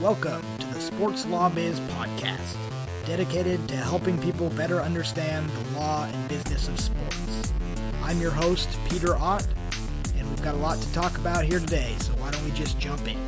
Welcome to the Sports Law Biz Podcast, dedicated to helping people better understand the law and business of sports. I'm your host, Peter Ott, and we've got a lot to talk about here today, so why don't we just jump in?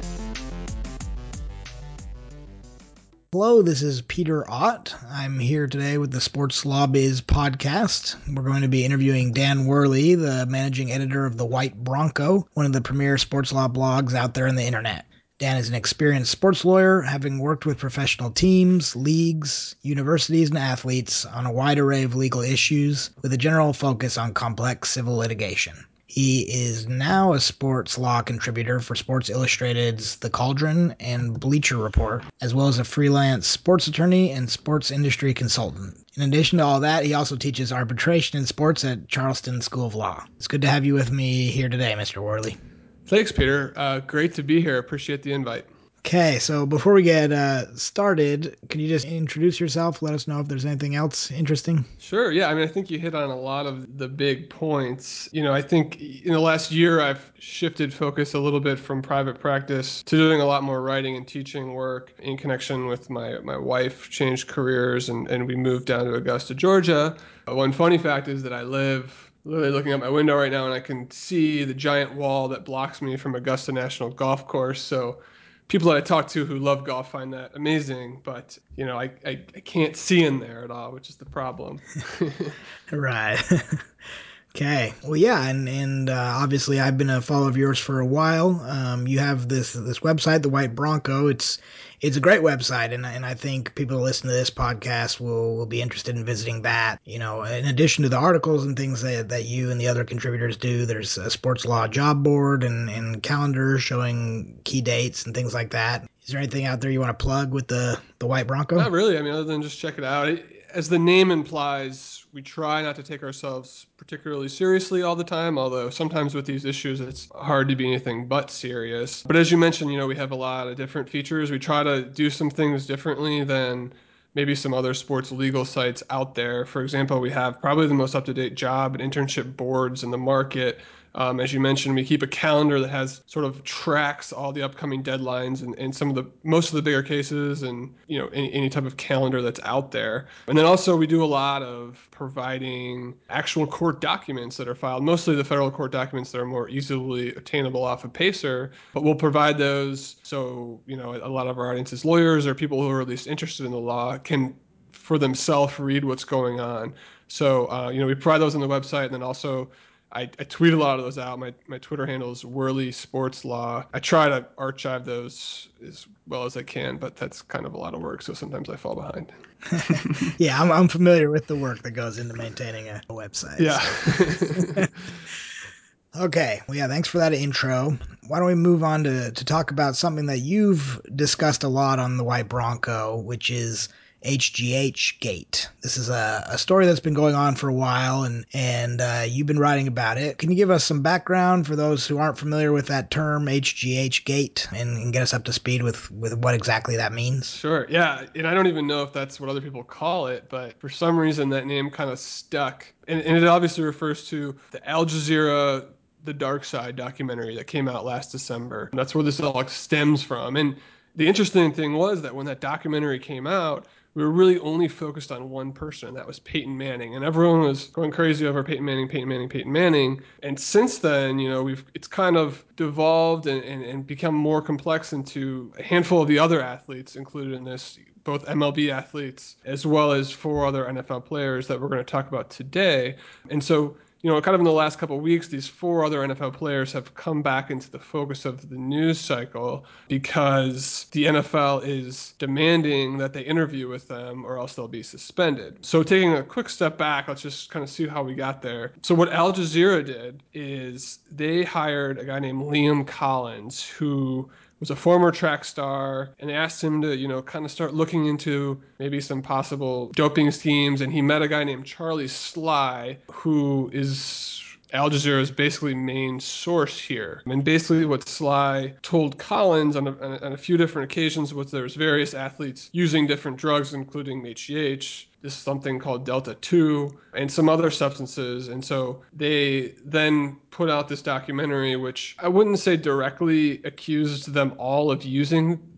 Hello, this is Peter Ott. I'm here today with the Sports Law Biz Podcast. We're going to be interviewing Dan Worley, the managing editor of The White Bronco, one of the premier sports law blogs out there on the internet. Dan is an experienced sports lawyer, having worked with professional teams, leagues, universities, and athletes on a wide array of legal issues with a general focus on complex civil litigation. He is now a sports law contributor for Sports Illustrated's The Cauldron and Bleacher Report, as well as a freelance sports attorney and sports industry consultant. In addition to all that, he also teaches arbitration in sports at Charleston School of Law. It's good to have you with me here today, Mr. Worley. Thanks, Peter. Great to be here. Appreciate the invite. Okay, so before we get started, can you just introduce yourself? Let us know if there's anything else interesting. Sure. Yeah. I think you hit on a lot of the big points. I think in the last year, I've shifted focus a little bit from private practice to doing a lot more writing and teaching work in connection with my wife, changed careers, and we moved down to Augusta, Georgia. One funny fact is that I live literally looking out my window right now, and I can see the giant wall that blocks me from Augusta National Golf Course. So people that I talk to who love golf find that amazing, but I can't see in there at all, which is the problem. Right. Okay. Well, yeah, and obviously I've been a follower of yours for a while. You have this website, The White Bronco. It's a great website, and I think people who listen to this podcast will be interested in visiting that. In addition to the articles and things that you and the other contributors do, there's a sports law job board and calendar showing key dates and things like that. Is there anything out there you want to plug with the White Bronco? Not really. Other than just check it out. As the name implies, we try not to take ourselves particularly seriously all the time, although sometimes with these issues, it's hard to be anything but serious. But as you mentioned, we have a lot of different features. We try to do some things differently than maybe some other sports legal sites out there. For example, we have probably the most up-to-date job and internship boards in the market. As you mentioned, we keep a calendar that has sort of tracks all the upcoming deadlines and most of the bigger cases and, any type of calendar that's out there. And then also we do a lot of providing actual court documents that are filed, mostly the federal court documents that are more easily attainable off of Pacer, but we'll provide those so, a lot of our audience is lawyers or people who are at least interested in the law can for themselves read what's going on. So, we provide those on the website, and then also I tweet a lot of those out. My Twitter handle is Worley Sports Law. I try to archive those as well as I can, but that's kind of a lot of work, so sometimes I fall behind. Yeah, I'm familiar with the work that goes into maintaining a website. Yeah. So. Okay, well, yeah, thanks for that intro. Why don't we move on to talk about something that you've discussed a lot on the White Bronco, which is HGH Gate. This is a story that's been going on for a while, and you've been writing about it. Can you give us some background for those who aren't familiar with that term, HGH Gate, and get us up to speed with what exactly that means? Sure, yeah, and I don't even know if that's what other people call it, but for some reason that name kind of stuck. And it obviously refers to the Al Jazeera The Dark Side documentary that came out last December. That's where this all stems from. And the interesting thing was that when that documentary came out, we were really only focused on one person, and that was Peyton Manning. And everyone was going crazy over Peyton Manning, Peyton Manning, Peyton Manning. And since then, it's kind of devolved and become more complex into a handful of the other athletes included in this, both MLB athletes as well as 4 other NFL players that we're going to talk about today. And so, kind of in the last couple of weeks, these 4 other NFL players have come back into the focus of the news cycle because the NFL is demanding that they interview with them or else they'll be suspended. So taking a quick step back, let's just kind of see how we got there. So what Al Jazeera did is they hired a guy named Liam Collins, who was a former track star, and they asked him to, kind of start looking into maybe some possible doping schemes. And he met a guy named Charlie Sly, who is Al Jazeera's basically main source here. And basically what Sly told Collins on a few different occasions was there's various athletes using different drugs, including HGH. This is something called Delta 2 and some other substances. And so they then put out this documentary, which I wouldn't say directly accused them all of using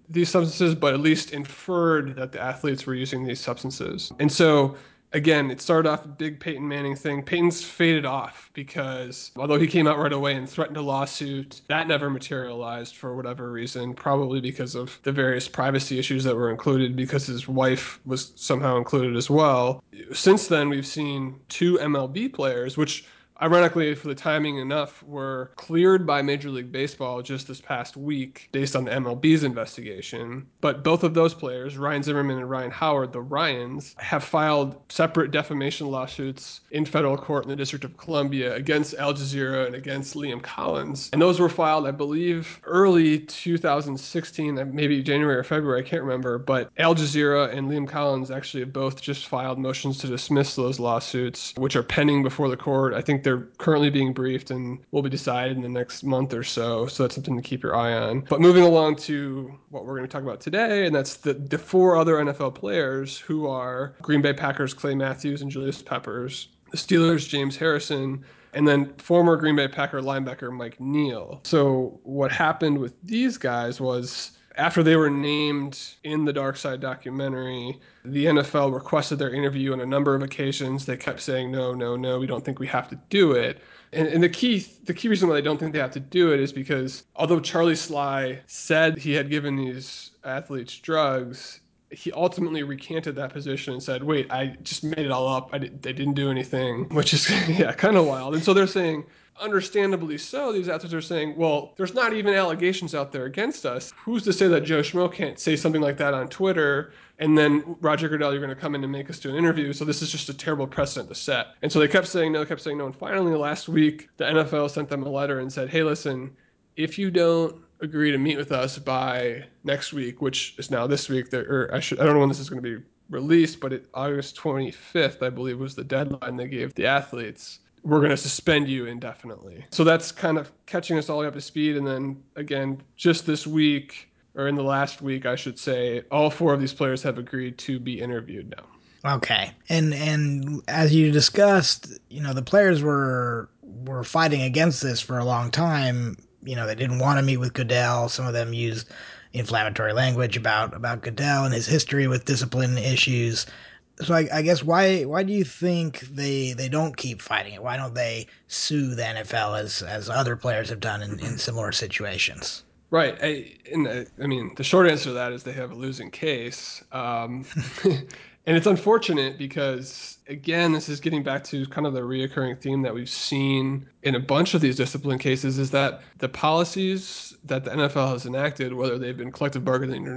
these substances, but at least inferred that the athletes were using these substances. And so, again, it started off a big Peyton Manning thing. Peyton's faded off because although he came out right away and threatened a lawsuit, that never materialized for whatever reason, probably because of the various privacy issues that were included, because his wife was somehow included as well. Since then, we've seen two MLB players, which ironically, for the timing enough, were cleared by Major League Baseball just this past week based on the MLB's investigation. But both of those players, Ryan Zimmerman and Ryan Howard, the Ryans, have filed separate defamation lawsuits in federal court in the District of Columbia against Al Jazeera and against Liam Collins. And those were filed, I believe, early 2016, maybe January or February, I can't remember. But Al Jazeera and Liam Collins actually have both just filed motions to dismiss those lawsuits, which are pending before the court. I think they're currently being briefed and will be decided in the next month or so. So that's something to keep your eye on. But moving along to what we're going to talk about today, and that's the four other NFL players who are Green Bay Packers Clay Matthews and Julius Peppers, the Steelers James Harrison, and then former Green Bay Packer linebacker Mike Neal. So what happened with these guys was, after they were named in the Dark Side documentary, the NFL requested their interview on a number of occasions. They kept saying, no, no, no, we don't think we have to do it. And the key reason why they don't think they have to do it is because although Charlie Sly said he had given these athletes drugs, he ultimately recanted that position and said, wait, I just made it all up. They didn't do anything, which is, yeah, kind of wild. And so they're saying, understandably so, these athletes are saying, well, there's not even allegations out there against us. Who's to say that Joe Schmo can't say something like that on Twitter, and then Roger Goodell, you're going to come in and make us do an interview? So this is just a terrible precedent to set. And so they kept saying no, kept saying no. And finally, last week, the NFL sent them a letter and said, hey, listen, if you don't agree to meet with us by next week, which is now this week, I don't know when this is going to be released, but August 25th, I believe, was the deadline they gave the athletes. We're going to suspend you indefinitely. So that's kind of catching us all up to speed. And then again, just this week, or in the last week, I should say, all four of these players have agreed to be interviewed now. Okay. And as you discussed, the players were fighting against this for a long time. They didn't want to meet with Goodell. Some of them used inflammatory language about Goodell and his history with discipline issues. So I guess why do you think they don't keep fighting it? Why don't they sue the NFL as other players have done in similar situations? Right. I mean, the short answer to that is they have a losing case. And it's unfortunate because, again, this is getting back to kind of the reoccurring theme that we've seen in a bunch of these discipline cases, is that the policies that the NFL has enacted, whether they've been collective bargained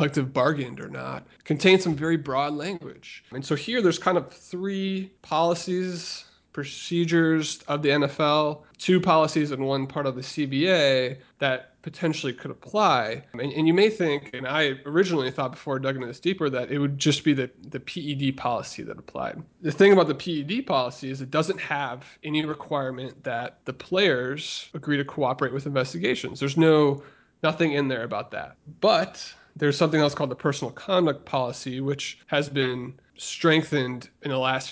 or not, contain some very broad language. And so here there's kind of three policies, procedures of the NFL, two policies and one part of the CBA that potentially could apply. And you may think, and I originally thought before I dug into this deeper, that it would just be the PED policy that applied. The thing about the PED policy is it doesn't have any requirement that the players agree to cooperate with investigations. There's nothing in there about that. But there's something else called the personal conduct policy, which has been strengthened in the last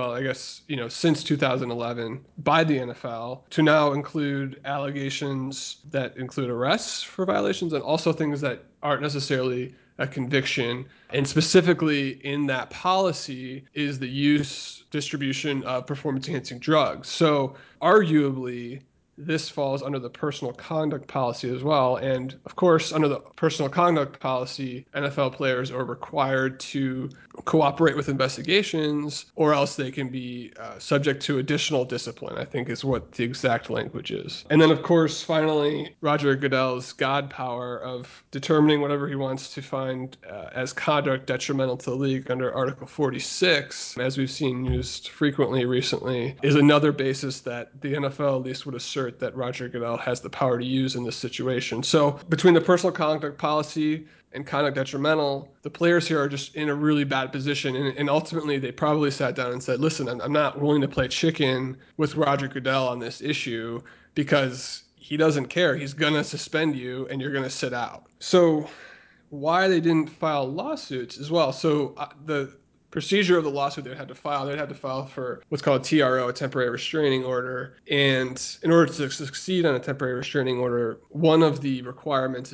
since 2011 by the NFL to now include allegations that include arrests for violations and also things that aren't necessarily a conviction. And specifically in that policy is the use, distribution of performance-enhancing drugs. So arguably, this falls under the personal conduct policy as well. And of course, under the personal conduct policy, NFL players are required to cooperate with investigations, or else they can be subject to additional discipline, I think is what the exact language is. And then, of course, finally, Roger Goodell's God power of determining whatever he wants to find as conduct detrimental to the league under Article 46, as we've seen used frequently recently, is another basis that the NFL at least would assert that Roger Goodell has the power to use in this situation. So between the personal conduct policy and conduct detrimental, the players here are just in a really bad position. And ultimately, they probably sat down and said, listen, I'm not willing to play chicken with Roger Goodell on this issue because he doesn't care. He's going to suspend you and you're going to sit out. So why they didn't file lawsuits as well. So the procedure of the lawsuit they'd had to file for what's called a TRO, a temporary restraining order. And in order to succeed on a temporary restraining order, one of the requirements is that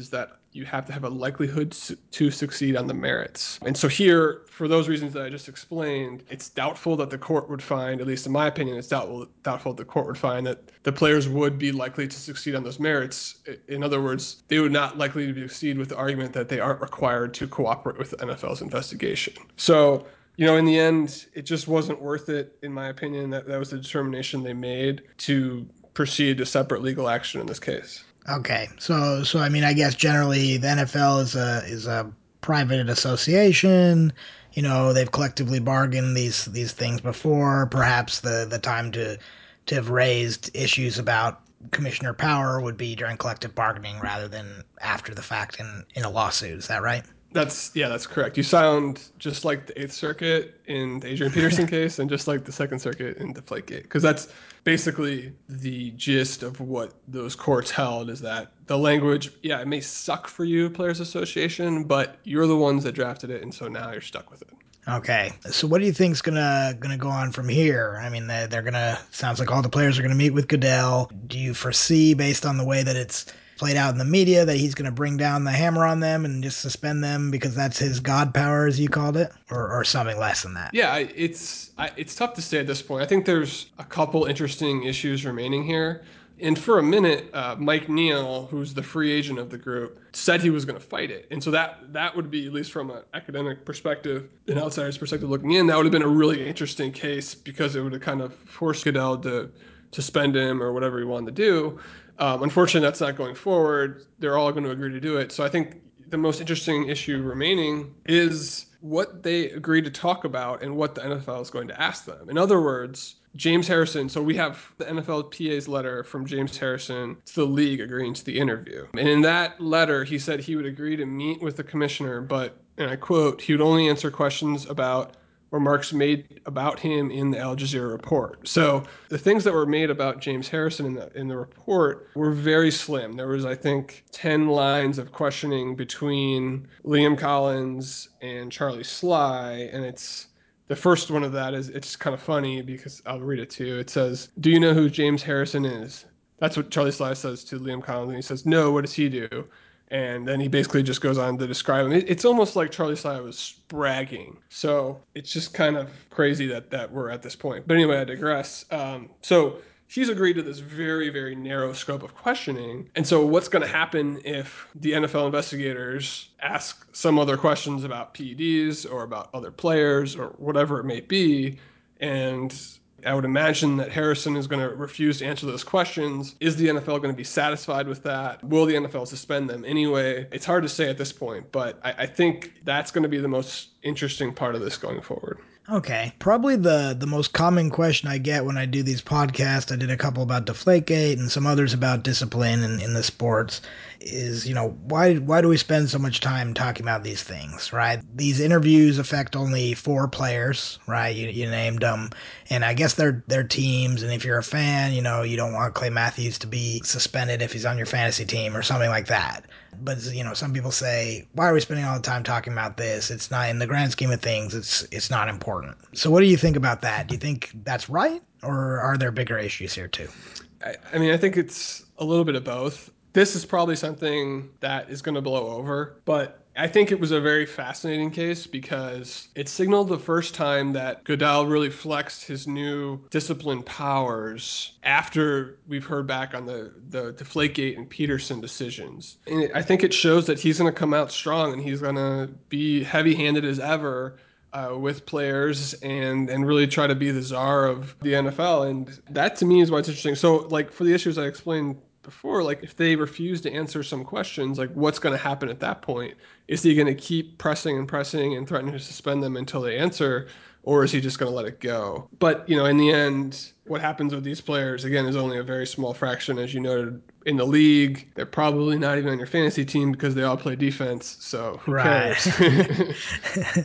you have to have a likelihood to succeed on the merits. And so here, for those reasons that I just explained, it's doubtful that the court would find, at least in my opinion, it's doubtful that the court would find that the players would be likely to succeed on those merits. In other words, they would not likely to succeed with the argument that they aren't required to cooperate with the NFL's investigation. So, in the end, it just wasn't worth it, in my opinion. That was the determination they made to proceed to separate legal action in this case. Okay, so I mean, I guess generally the NFL is a private association. They've collectively bargained these things before. Perhaps the time to have raised issues about commissioner power would be during collective bargaining rather than after the fact in a lawsuit. Is that right? That's correct. You sound just like the Eighth Circuit in the Adrian Peterson case, and just like the Second Circuit in Deflategate, because that's basically the gist of what those courts held. Is that the language? Yeah, it may suck for you, Players Association, but you're the ones that drafted it, and so now you're stuck with it. Okay, so what do you think's gonna go on from here? I mean, they're gonna. Sounds like all the players are gonna meet with Goodell. Do you foresee, based on the way that it's played out in the media, that he's gonna bring down the hammer on them and just suspend them because that's his god power, as you called it, or something less than that? Yeah, it's tough to say at this point. I think there's a couple interesting issues remaining here. And for a minute, Mike Neal, who's the free agent of the group, said he was going to fight it. And so that would be, at least from an academic perspective, an outsider's perspective looking in, that would have been a really interesting case, because it would have kind of forced Goodell to suspend him or whatever he wanted to do. Unfortunately, that's not going forward. They're all going to agree to do it. So I think the most interesting issue remaining is what they agreed to talk about and what the NFL is going to ask them. In other words, James Harrison. So we have the NFLPA's letter from James Harrison to the league agreeing to the interview. And in that letter, he said he would agree to meet with the commissioner, but, and I quote, he would only answer questions about remarks made about him in the Al Jazeera report. So the things that were made about James Harrison in the report were very slim. There was, I think, 10 lines of questioning between Liam Collins and Charlie Sly, and it's the first one of that is, it's kind of funny because I'll read it to you. It says, "Do you know who James Harrison is?" That's what Charlie Sly says to Liam Collins, and he says, "No, what does he do?" And then he basically just goes on to describe him. It's almost like Charlie Sly was bragging. So it's just kind of crazy that we're at this point. But anyway, I digress. So he's agreed to this very, very narrow scope of questioning. And so what's going to happen if the NFL investigators ask some other questions about PEDs or about other players or whatever it may be? And I would imagine that Harrison is going to refuse to answer those questions. Is the NFL going to be satisfied with that? Will the NFL suspend them anyway? It's hard to say at this point, but I think that's going to be the most interesting part of this going forward. Okay, probably the most common question I get when I do these podcasts, I did a couple about Deflategate and some others about discipline in the sports, is, why do we spend so much time talking about these things, right? These interviews affect only 4 players, right? You named them, and I guess they're teams, and if you're a fan, you don't want Clay Matthews to be suspended if he's on your fantasy team or something like that. But, some people say, why are we spending all the time talking about this? It's not, in the grand scheme of things, it's not important. So what do you think about that? Do you think that's right? Or are there bigger issues here too? I mean, I think it's a little bit of both. This is probably something that is going to blow over, but I think it was a very fascinating case because it signaled the first time that Goodell really flexed his new discipline powers after we've heard back on the Deflategate and Peterson decisions. And I think it shows that he's going to come out strong and he's going to be heavy-handed as ever with players and really try to be the czar of the NFL. And that to me is why it's interesting. So, like, for the issues I explained before, like, if they refuse to answer some questions, like, what's going to happen at that point? Is he going to keep pressing and pressing and threatening to suspend them until they answer? Or is he just going to let it go? But, in the end, what happens with these players, again, is only a very small fraction. As you noted, in the league, they're probably not even on your fantasy team because they all play defense. So who Right. cares?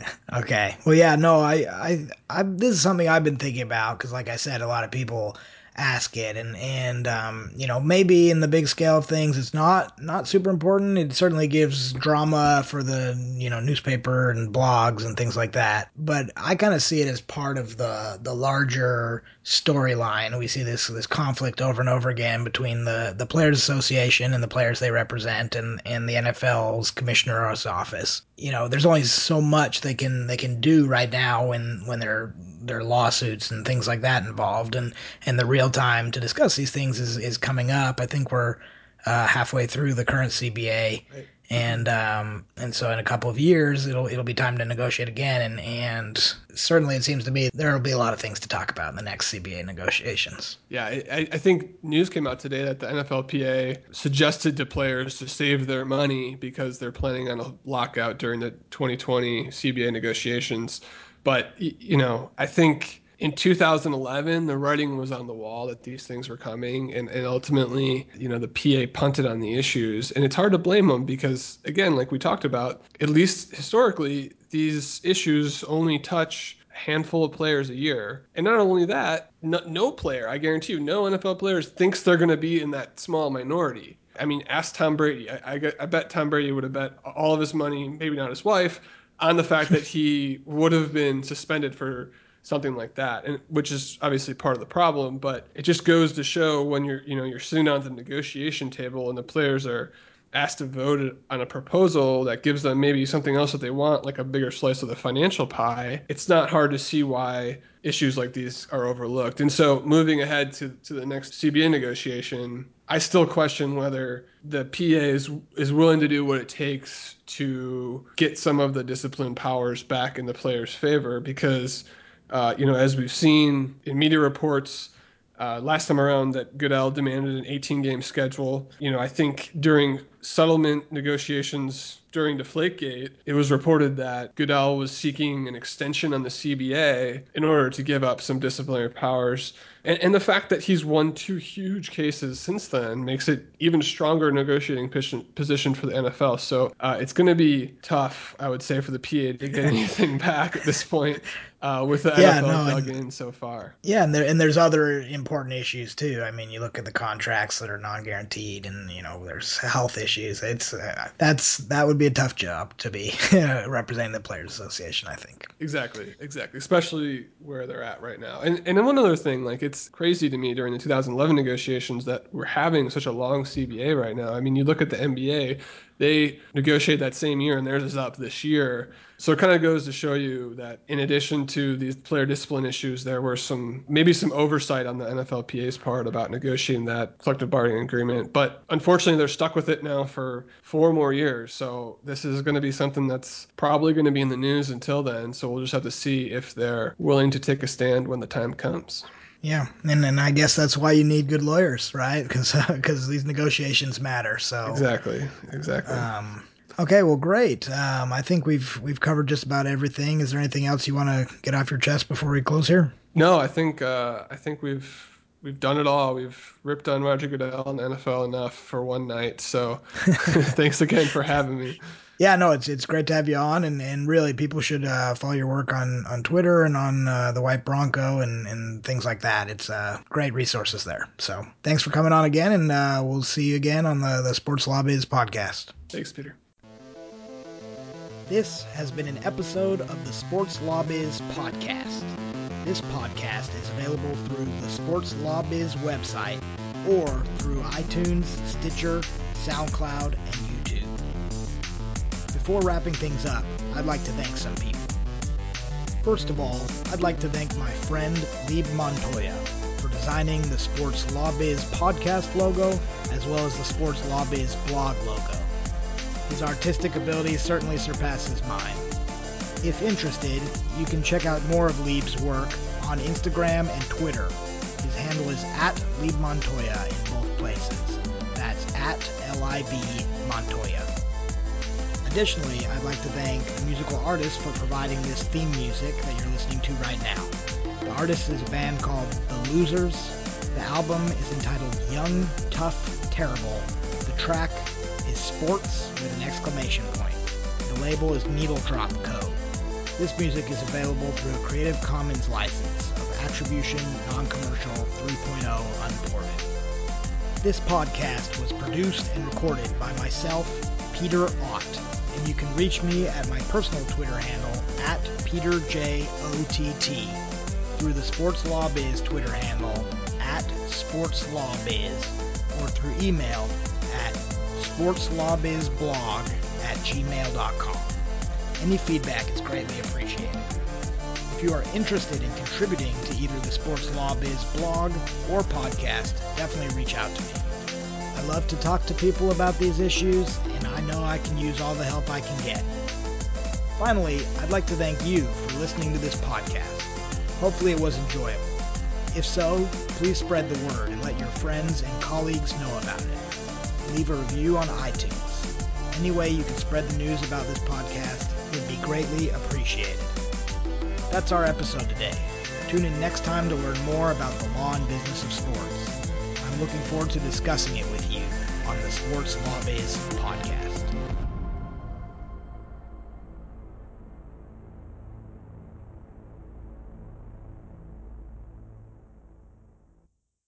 Okay. Well, yeah, no, I this is something I've been thinking about because, like I said, a lot of people ask it. And maybe in the big scale of things, it's not super important. It certainly gives drama for the, newspaper and blogs and things like that. But I kind of see it as part of the larger storyline. We see this conflict over and over again between the Players Association and the players they represent and the NFL's commissioner's office. There's only so much they can do right now when there are lawsuits and things like that involved, and the real time to discuss these things is coming up. I think we're halfway through the current CBA, Right. and so in a couple of years it'll be time to negotiate again, and certainly it seems to me there will be a lot of things to talk about in the next CBA negotiations. Yeah, I think news came out today that the NFLPA suggested to players to save their money because they're planning on a lockout during the 2020 CBA negotiations. But, I think in 2011, the writing was on the wall that these things were coming. And ultimately, the PA punted on the issues. And it's hard to blame them because, again, like we talked about, at least historically, these issues only touch handful of players a year. And not only that, no player, I guarantee you, no NFL players thinks they're going to be in that small minority. I mean, ask Tom Brady. I bet Tom Brady would have bet all of his money, maybe not his wife, on the fact that he would have been suspended for something like that, and which is obviously part of the problem. But it just goes to show when you're sitting down at the negotiation table and the players are asked to vote on a proposal that gives them maybe something else that they want, like a bigger slice of the financial pie, it's not hard to see why issues like these are overlooked. And so moving ahead to the next CBA negotiation, I still question whether the PA is willing to do what it takes to get some of the discipline powers back in the players' favor because, as we've seen in media reports, last time around that Goodell demanded an 18-game schedule. I think during settlement negotiations during Deflategate, it was reported that Goodell was seeking an extension on the CBA in order to give up some disciplinary powers. And the fact that he's won 2 huge cases since then makes it even stronger negotiating position for the NFL. So it's going to be tough, I would say, for the PA to get anything back at this point with the NFL dug in so far. Yeah, and there's other important issues too. I mean, you look at the contracts that are non-guaranteed, and there's health issues. It's that would be a tough job to be representing the Players Association, I think. Exactly, especially where they're at right now. And then one other thing, like it's crazy to me during the 2011 negotiations that we're having such a long CBA right now. I mean, you look at the NBA, they negotiate that same year, and theirs is up this year. So it kind of goes to show you that in addition to these player discipline issues, there were maybe some oversight on the NFLPA's part about negotiating that collective bargaining agreement. But unfortunately, they're stuck with it now for 4 more years. So this is going to be something that's probably going to be in the news until then. So we'll just have to see if they're willing to take a stand when the time comes. Yeah, and I guess that's why you need good lawyers, right? Because these negotiations matter. So Exactly. Okay, well, great. I think we've covered just about everything. Is there anything else you want to get off your chest before we close here? No, I think we've done it all. We've ripped on Roger Goodell and the NFL enough for one night. So thanks again for having me. Yeah, no, it's great to have you on, and really people should follow your work on Twitter and on the White Bronco and things like that. It's great resources there. So thanks for coming on again, and we'll see you again on the Sports Law Biz podcast. Thanks, Peter. This has been an episode of the Sports Law Biz podcast. This podcast is available through the Sports Law Biz website or through iTunes, Stitcher, SoundCloud, and YouTube. Before wrapping things up, I'd like to thank some people. First of all, I'd like to thank my friend Lieb Montoya for designing the Sports Law Biz podcast logo as well as the Sports Law Biz blog logo. His artistic ability certainly surpasses mine. If interested, you can check out more of Lieb's work on Instagram and Twitter. His handle is @LiebMontoya in both places. That's @LIB Montoya. Additionally, I'd like to thank the musical artist for providing this theme music that you're listening to right now. The artist is a band called The Losers. The album is entitled Young, Tough, Terrible. The track is Sports with an exclamation point. The label is Needle Drop Co. This music is available through a Creative Commons license of Attribution Non-Commercial 3.0 Unported. This podcast was produced and recorded by myself, Peter Ott, and you can reach me at my personal Twitter handle at PeterJOTT, through the Sports Law Biz Twitter handle at SportsLawBiz, or through email at sportslawbizblog@gmail.com. Any feedback is greatly appreciated. If you are interested in contributing to either the Sports Law Biz blog or podcast, definitely reach out to me. I love to talk to people about these issues, and I know I can use all the help I can get. Finally, I'd like to thank you for listening to this podcast. Hopefully it was enjoyable. If so, please spread the word and let your friends and colleagues know about it. Leave a review on iTunes. Any way you can spread the news about this podcast would be greatly appreciated. That's our episode today. Tune in next time to learn more about the law and business of sports. I'm looking forward to discussing it with you on the Sports Law Biz podcast.